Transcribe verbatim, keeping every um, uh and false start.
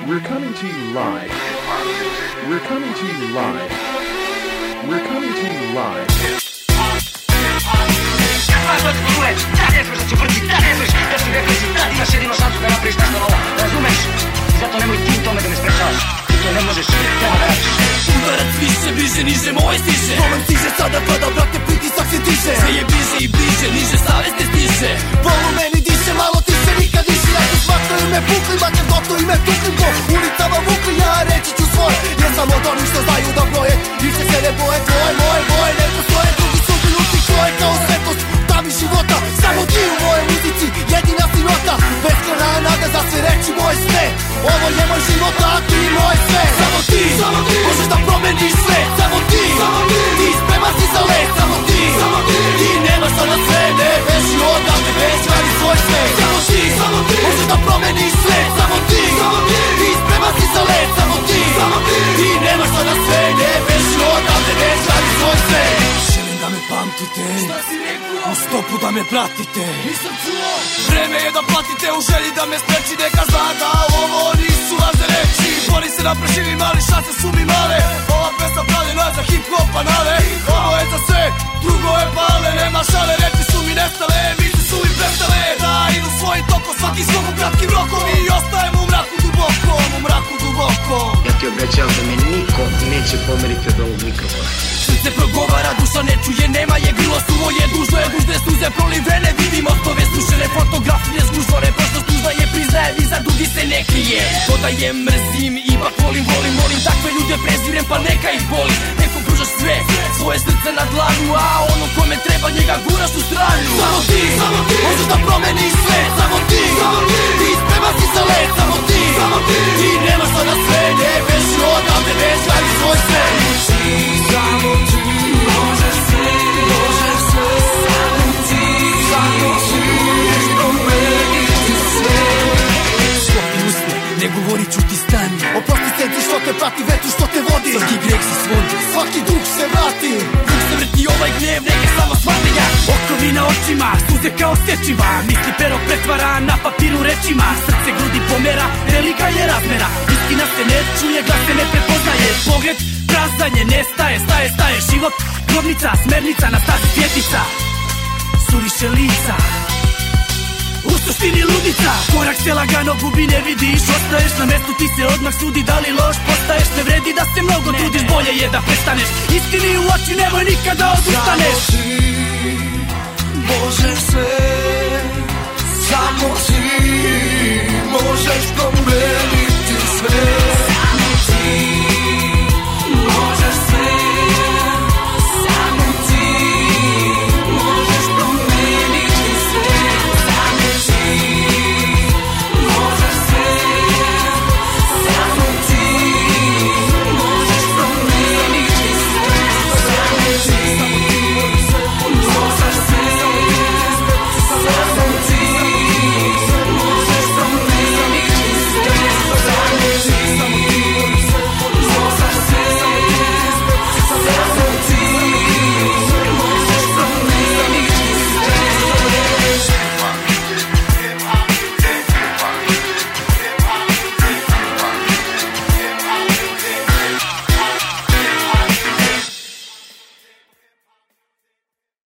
We're coming to you live. We're coming to you live. We're coming to you live. Da ne smeš da se vrti, da ne smeš da si reprezentativ, imaš jedino šansu da napraviš nešto novo, razumeš? I zato nemoj ti u tome da me sprečavaš, ti to ne možeš, treba da radiš. Udarac više, bliže, niže, moje stiže. Problem stiže, sada pada, brate, pritisak se diže. Sve je bliže i bliže, niže, savest ne stiže. Polu meni diše, malo tiše, nikad diše. Ako smatraju me pukli, makar doktor i me tukli po ulicama vukli, ja reći ću svoje. Jesam od onih što znaju da broje, više se ne boje, tvoje, moje, moje, ne postoje. Drugi su minuti, tvoje kao svetlost, tami života. Samo ti u moje muzici, jedina si nota. Beskrena nada za sve reći moje sve. Ovo je moj život, a ti moje sve. Samo ti, samo ti, možeš da promeniš sve. Samo ti, samo ti, ti spreman si za let. Samo ti, samo ti, ti nemaš sada sve. Ne beži odavde, već radi svoj sve. Samo ti, samo ti, možeš da promeniš sve. Samo ti, samo ti, ti spreman si za let. Samo ti, samo ti, ti nemaš sada sve. Ne beži odavde, već radi svoj sve. Želim da me pamtite, u stopu da me pratite. Vreme je da platite u želji da me spreči. Neka zna da ovo nisu lažne reči. Boli se da preživim, ali šanse su mi male. Ova pesma pravljena za hip-hop banale. Ovo je za sve, drugo je pale. Nema šale, reči su mi nestale. Misli su mi prestale da idu svojim tokom. Svaki svogom kratkim rokom i ostajem u mraku duboko. U mraku duboko. Ja ti obećavam da me niko neće pomeriti od ovog mikrofona. Srce progovara, duša ne čuje, nema je grilo suvo je dužno je dužne suze prolivene. Vidim ostove sušene fotografije zgužvore. Prošlost tužna je, priznaje, iza dugi se ne krije. Dodajem, mrzim, ipak volim, volim, volim. Takve ljude prezirem, pa neka ih boli. Nekom pružaš sve, svoje srce na dlanu, a ono kome treba njega guraš u stranu. Samo ti, samo ti, možeš da promeniš sve. Samo ti, samo ti, ti spreman si za let. Samo ti, samo ti, ti nemaš sada sve. Ne beži odavde, već radi svoj sve. Samo ti, možeš sve, možeš sve. Samo ti, samo ti, možeš promeniti sve. Sklopi usne, ne govorit ću ti stani. Oprosti sebi što te prati, vetru što te vodi. Svaki greh si svodi, svaki duh se vrati. Duh se vrti, ovaj gnev, neke samo shvati ja. Okovi na očima, suze kao sečiva. Misli pero pretvara na papiru rečima. Srce grudi pomera, velika je razmera. Istina se ne čuje, glas se ne prepoznaje. Pogled prazanje, nestaje, staje, staje život. Grobnica, smernica, na stazi svjetlica. Suviše lica, u suštini ludica. Korak se lagano gubi, ne vidiš. Ostaješ na mestu, ti se odmah sudi da li loš postaješ. Ne vredi da se mnogo trudiš, bolje je da prestaneš. Istini u oči, nemoj nikada odustaneš. Samo ti, možeš sve. Samo ti, možeš promeniti